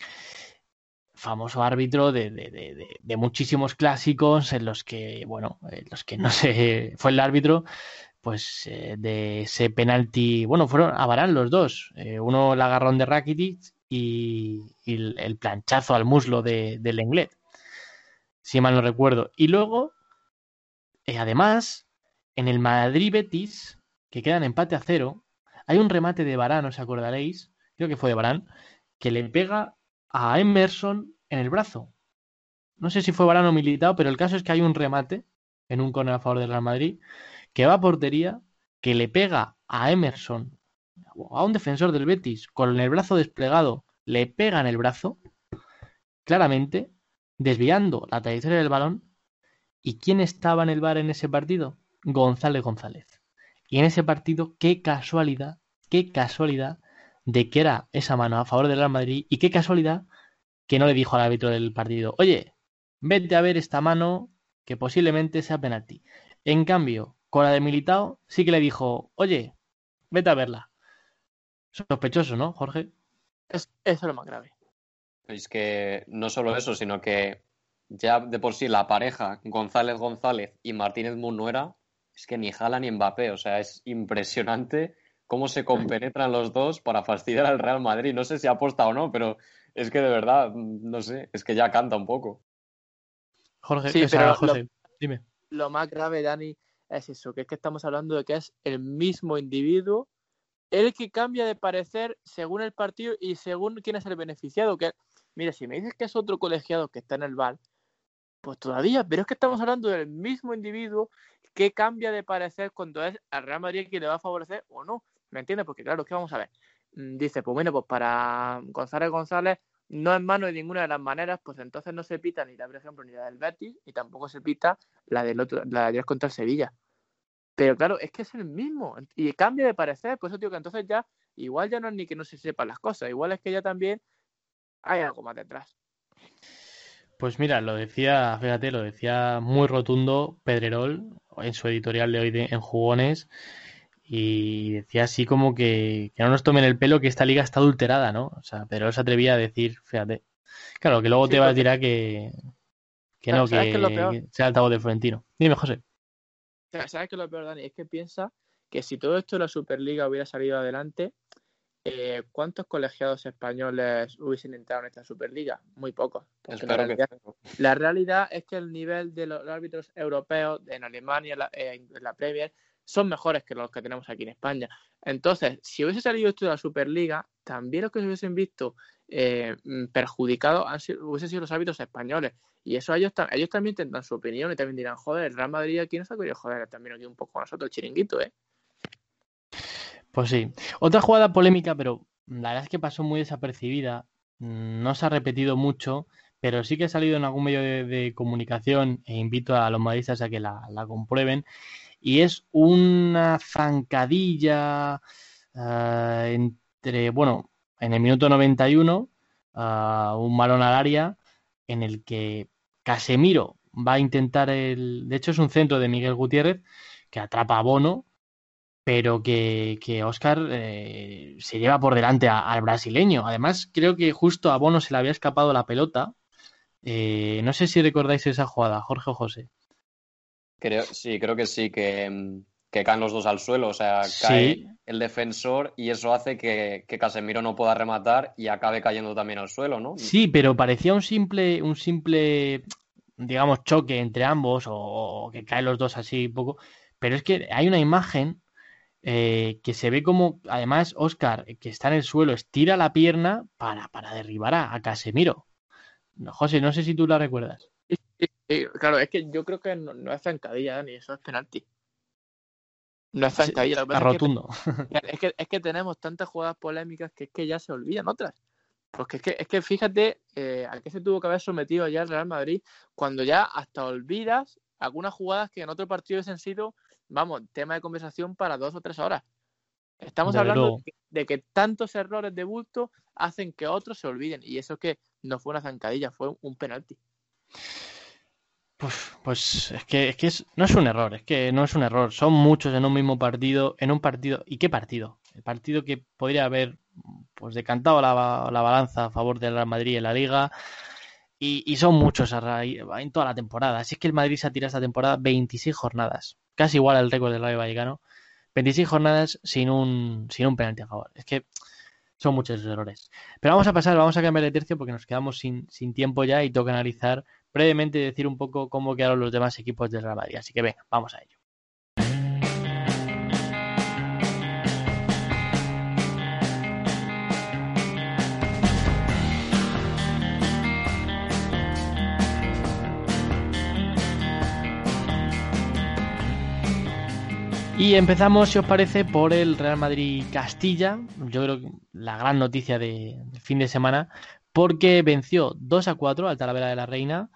Speaker 1: Famoso árbitro de, de, de, de, de muchísimos clásicos en los que, bueno, en los que no sé, fue el árbitro pues eh, de ese penalti, bueno, fueron a Varane los dos, eh, uno el agarrón de Rakitic y, y el, el planchazo al muslo de, de Lenglet, si mal no recuerdo. Y luego, eh, además, en el Madrid-Betis, que quedan empate a cero, hay un remate de Varane, os acordaréis, creo que fue de Varane, que le pega a Emerson en el brazo. No sé si fue Varane o Militao, pero el caso es que hay un remate en un córner a favor del Real Madrid que va a portería, que le pega a Emerson, a un defensor del Betis, con el brazo desplegado, le pega en el brazo, claramente, desviando la trayectoria del balón. ¿Y quién estaba en el bar en ese partido? González González. Y en ese partido, qué casualidad, qué casualidad de que era esa mano a favor del Real Madrid y qué casualidad que no le dijo al árbitro del partido, oye, vete a ver esta mano que posiblemente sea penalti. En cambio, con la de Militao sí que le dijo, oye, vete a verla. Sospechoso, ¿no, Jorge?
Speaker 3: Es, eso es lo más grave.
Speaker 2: Es que no solo eso, sino que ya de por sí la pareja González González y Martínez Munuera es que ni Haaland ni Mbappé, o sea, es impresionante cómo se compenetran los dos para fastidiar al Real Madrid. No sé si aposta o no, pero es que de verdad, no sé, es que ya canta un poco.
Speaker 1: Jorge,
Speaker 3: Sí,
Speaker 1: o sea,
Speaker 3: pero
Speaker 1: José,
Speaker 3: lo,
Speaker 1: dime.
Speaker 3: lo más grave, Dani, es eso, que es que estamos hablando de que es el mismo individuo el que cambia de parecer según el partido y según quién es el beneficiado. Que, mira, si me dices que es otro colegiado que está en el V A R, pues todavía, pero es que estamos hablando del mismo individuo que cambia de parecer cuando es al Real Madrid quien le va a favorecer o no. ¿Me entiendes? Porque claro, es que vamos a ver. Dice, pues bueno, pues para González González no es mano de ninguna de las maneras, pues entonces no se pita ni la, por ejemplo, ni la del Betis, y tampoco se pita la del otro, la de ayer contra el Sevilla. Pero claro, es que es el mismo y cambia de parecer, por eso digo que entonces ya igual ya no es ni que no se sepan las cosas, igual es que ya también hay algo más detrás.
Speaker 1: Pues mira, lo decía, fíjate, lo decía muy rotundo Pedrerol en su editorial de hoy de, en Jugones, y decía así como que, que no nos tomen el pelo, que esta liga está adulterada, ¿no? O sea, Pedrerol se atrevía a decir, fíjate. Claro, que luego
Speaker 3: Sí,
Speaker 1: Tebas
Speaker 3: porque,
Speaker 1: dirá que, que no,
Speaker 3: ¿sabes qué es lo
Speaker 1: que,
Speaker 3: peor?
Speaker 1: que sea altavoz de Florentino. Dime, José.
Speaker 3: ¿Sabes qué es lo peor, Dani? Es que piensa que si todo esto de la Superliga hubiera salido adelante, eh, ¿cuántos colegiados españoles hubiesen entrado en esta Superliga? Muy pocos. Porque la
Speaker 2: Espero que
Speaker 3: realidad,
Speaker 2: cero.
Speaker 3: la realidad es que el nivel de los árbitros europeos en Alemania, la, eh, en la Premier, son mejores que los que tenemos aquí en España. Entonces, si hubiese salido esto de la Superliga, también los que se hubiesen visto eh, perjudicados han sido, hubiesen sido los árbitros españoles. Y eso ellos, ellos también tendrán su opinión y también dirán, joder, el Real Madrid aquí no se ha querido joder también aquí un poco a nosotros, el chiringuito, ¿eh?
Speaker 1: Pues sí. Otra jugada polémica, pero la verdad es que pasó muy desapercibida. No se ha repetido mucho, pero sí que ha salido en algún medio de, de comunicación e invito a los madridistas a que la, la comprueben. Y es una zancadilla uh, entre, bueno, en el minuto noventa y uno, uh, un balón al área en el que Casemiro va a intentar el... De hecho, es un centro de Miguel Gutiérrez que atrapa a Bono, pero que, que Oscar eh, se lleva por delante a, al brasileño. Además, creo que justo a Bono se le había escapado la pelota. Eh, no sé si recordáis esa jugada, Jorge o José.
Speaker 2: Creo, sí, creo que sí, que, que caen los dos al suelo, o sea,
Speaker 1: Sí,
Speaker 2: cae el defensor y eso hace que, que Casemiro no pueda rematar y acabe cayendo también al suelo, ¿no?
Speaker 1: sí, pero parecía un simple, un simple, digamos, choque entre ambos o, o que caen los dos así un poco. Pero es que hay una imagen eh, que se ve como, además, Óscar, que está en el suelo, estira la pierna para, para derribar a, a Casemiro. No, José, no sé si tú la recuerdas.
Speaker 3: Sí, sí, sí, claro, es que yo creo que no, no es zancadilla, Dani, eso es penalti. No es
Speaker 1: Sí,
Speaker 3: zancadilla. Lo que
Speaker 1: a
Speaker 3: pasa es que,
Speaker 1: rotundo.
Speaker 3: es que es que tenemos tantas jugadas polémicas que es que ya se olvidan otras. Porque es que, es que fíjate eh, a qué se tuvo que haber sometido ya el Real Madrid cuando ya hasta olvidas algunas jugadas que en otro partido hubiesen sido, vamos, tema de conversación para dos o tres horas. Estamos
Speaker 1: Desde
Speaker 3: hablando
Speaker 1: luego.
Speaker 3: de que, de que tantos errores de bulto hacen que otros se olviden. Y eso es que no fue una zancadilla, fue un penalti.
Speaker 1: Pues, pues es que, es que es- no es un error, es que no es un error. Son muchos en un mismo partido, en un partido. ¿Y qué partido? El partido que podría haber pues decantado la, ba- la balanza a favor del Real Madrid en la Liga. Y, y son muchos a raíz- en toda la temporada. Así es que el Madrid se ha tirado esta temporada veintiséis jornadas. Casi igual al récord del Rayo Vallecano. veintiséis jornadas sin un, sin un penalti a favor. Es que son muchos errores. Pero vamos a pasar, vamos a cambiar de tercio porque nos quedamos sin, sin tiempo ya y toca analizar brevemente y decir un poco cómo quedaron los demás equipos del Real Madrid. Así que venga, vamos a ello. Y empezamos, si os parece, por el Real Madrid-Castilla. Yo creo que la gran noticia de, del fin de semana, porque venció dos a cuatro al Talavera de la Reina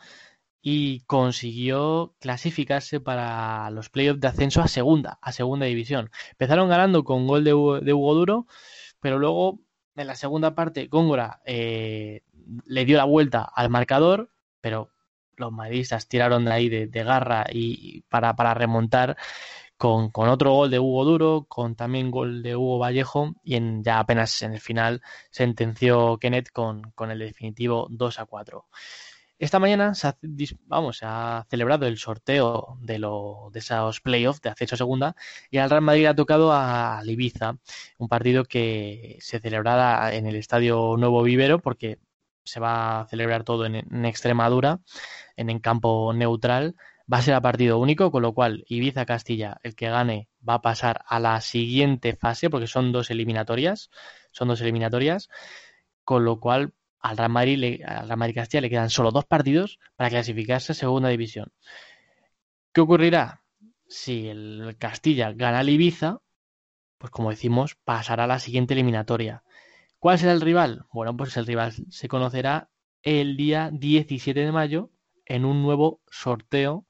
Speaker 1: y consiguió clasificarse para los playoffs de ascenso a segunda, a segunda división. Empezaron ganando con gol de, Hugo- de Hugo Duro, pero luego en la segunda parte Góngora eh, le dio la vuelta al marcador, pero los madridistas tiraron de ahí de, de garra y, y para, para remontar con, con otro gol de Hugo Duro, con también gol de Hugo Vallejo y en, ya apenas en el final sentenció Kenneth con, con el definitivo dos a cuatro. Esta mañana se ha, vamos, se ha celebrado el sorteo de, lo, de esos playoffs de acceso a segunda y al Real Madrid ha tocado a Ibiza, un partido que se celebrará en el Estadio Nuevo Vivero porque se va a celebrar todo en, en Extremadura, en, en campo neutral. Va a ser a partido único, con lo cual Ibiza-Castilla, el que gane va a pasar a la siguiente fase porque son dos eliminatorias, son dos eliminatorias, con lo cual al Real Madrid, le, al Real Madrid Castilla le quedan solo dos partidos para clasificarse a segunda división. ¿Qué ocurrirá? Si el Castilla gana al Ibiza, pues como decimos, pasará a la siguiente eliminatoria. ¿Cuál será el rival? Bueno, pues el rival se conocerá el día diecisiete de mayo en un nuevo sorteo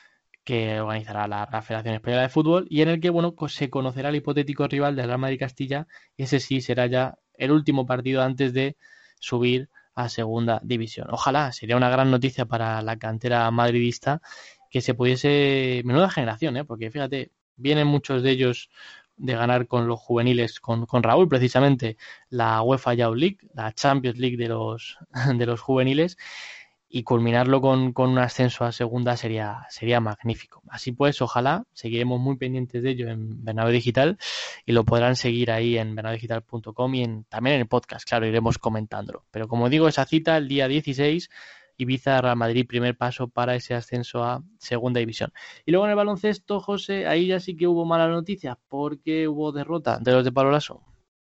Speaker 1: que organizará la, la Federación Española de Fútbol y en el que bueno, pues se conocerá el hipotético rival del Real Madrid Castilla y ese sí será ya el último partido antes de subir a segunda división. Ojalá, sería una gran noticia para la cantera madridista que se pudiese, menuda generación, ¿eh? Porque fíjate, vienen muchos de ellos de ganar con los juveniles, con, con Raúl precisamente, la UEFA Youth League, la Champions League de los, de los juveniles, y culminarlo con, con un ascenso a segunda sería, sería magnífico. Así pues, ojalá, seguiremos muy pendientes de ello en Bernabéu Digital y lo podrán seguir ahí en bernabeu digital punto com y en, también en el podcast, claro, iremos comentándolo. Pero como digo, esa cita el día dieciséis, Ibiza Real Madrid, primer paso para ese ascenso a segunda división. Y luego en el baloncesto, José, ahí ya sí que hubo malas noticias porque hubo derrota de los de Palo Lasso.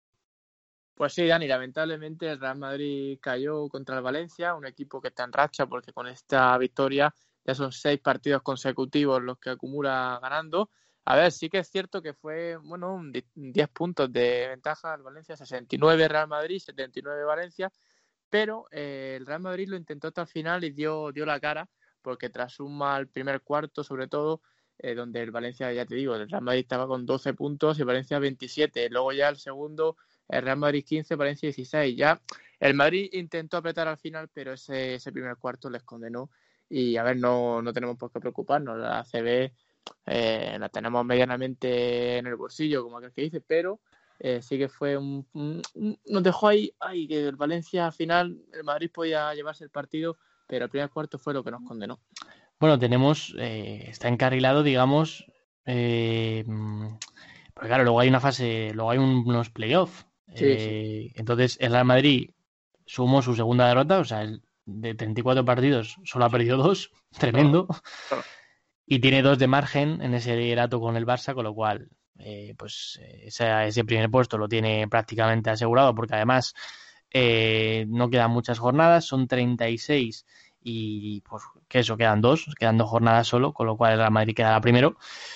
Speaker 3: Pues sí, Dani, lamentablemente el Real Madrid cayó contra el Valencia, un equipo que está en racha porque con esta victoria ya son seis partidos consecutivos los que acumula ganando. A ver, sí que es cierto que fue, bueno, diez puntos de ventaja al Valencia, sesenta y nueve Real Madrid, setenta y nueve Valencia, pero eh, el Real Madrid lo intentó hasta el final y dio, dio la cara porque tras un mal primer cuarto, sobre todo, eh, donde el Valencia, ya te digo, el Real Madrid estaba con doce puntos y Valencia veintisiete, luego ya el segundo el Real Madrid quince, Valencia dieciséis. Ya el Madrid intentó apretar al final, pero ese, ese primer cuarto les condenó. Y a ver, no, no tenemos por qué preocuparnos. La A C B eh, la tenemos medianamente en el bolsillo, como aquel que dice, pero eh, sí que fue un, un, un. Nos dejó ahí, ay, que el Valencia al final, el Madrid podía llevarse el partido, pero el primer cuarto fue lo que nos condenó.
Speaker 1: Bueno, tenemos, eh, está encarrilado, digamos, eh, porque claro, luego hay una fase, luego hay un, unos playoffs.
Speaker 3: Sí, sí.
Speaker 1: Eh, entonces, el Real Madrid sumó su segunda derrota, o sea, el, de treinta y cuatro partidos solo ha perdido dos, tremendo,
Speaker 3: Claro.
Speaker 1: y tiene dos de margen en ese liderato con el Barça, con lo cual eh, pues ese, ese primer puesto lo tiene prácticamente asegurado, porque además eh, no quedan muchas jornadas, son treinta y seis y pues que eso, quedan dos, quedan dos jornadas solo, con lo cual el Real Madrid quedará primero.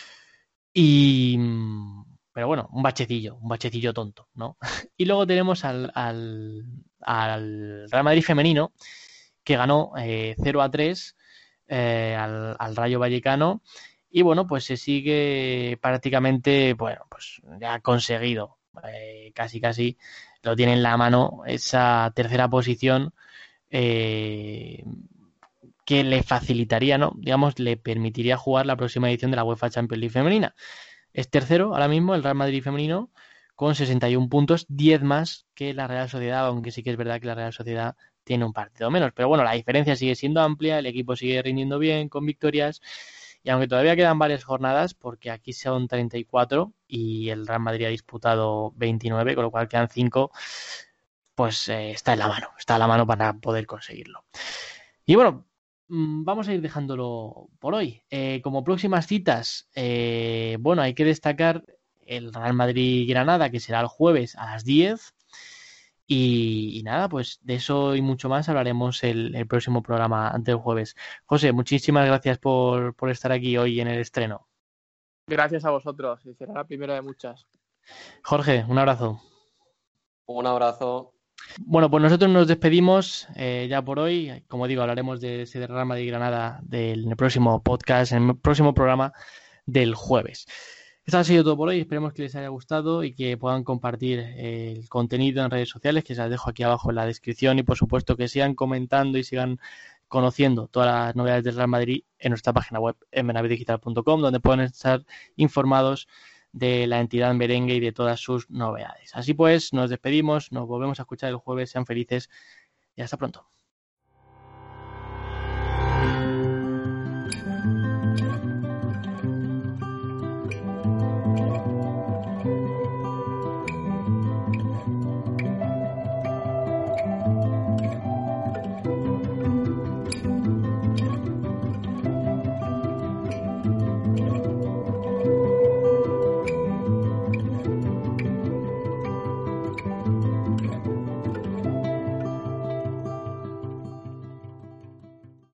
Speaker 1: Y pero bueno, un bachecillo, un bachecillo tonto, ¿no? Y luego tenemos al, al, al Real Madrid femenino, que ganó eh, cero a tres eh, al, al Rayo Vallecano. Y bueno, pues se sigue prácticamente, bueno, pues ya conseguido, eh, casi casi lo tiene en la mano esa tercera posición eh, que le facilitaría, ¿no? Digamos, le permitiría jugar la próxima edición de la UEFA Champions League femenina. Es tercero ahora mismo el Real Madrid femenino con sesenta y un puntos, diez más que la Real Sociedad, aunque sí que es verdad que la Real Sociedad tiene un partido menos. Pero bueno, la diferencia sigue siendo amplia, el equipo sigue rindiendo bien, con victorias. Y aunque todavía quedan varias jornadas, porque aquí son treinta y cuatro y el Real Madrid ha disputado veintinueve, con lo cual quedan cinco, pues eh, está en la mano, está en la mano para poder conseguirlo. Y bueno, vamos a ir dejándolo por hoy. Eh, como próximas citas, eh, bueno, hay que destacar el Real Madrid-Granada, que será el jueves a las diez. Y, y nada, pues de eso y mucho más hablaremos el, el próximo programa antes del jueves. José, muchísimas gracias por, por estar aquí hoy en el estreno.
Speaker 3: Gracias a vosotros, y será la primera de muchas.
Speaker 1: Jorge, un abrazo.
Speaker 2: Un abrazo.
Speaker 1: Bueno, pues nosotros nos despedimos eh, ya por hoy. Como digo, hablaremos de ese Real Madrid-Granada del próximo podcast, en el próximo programa del jueves. Esto ha sido todo por hoy. Esperemos que les haya gustado y que puedan compartir el contenido en redes sociales, que se las dejo aquí abajo en la descripción, y por supuesto que sigan comentando y sigan conociendo todas las novedades del Real Madrid en nuestra página web en benavid digital punto com, donde pueden estar informados de la entidad merengue y de todas sus novedades. Así pues, nos despedimos, nos volvemos a escuchar el jueves. Sean felices y hasta pronto.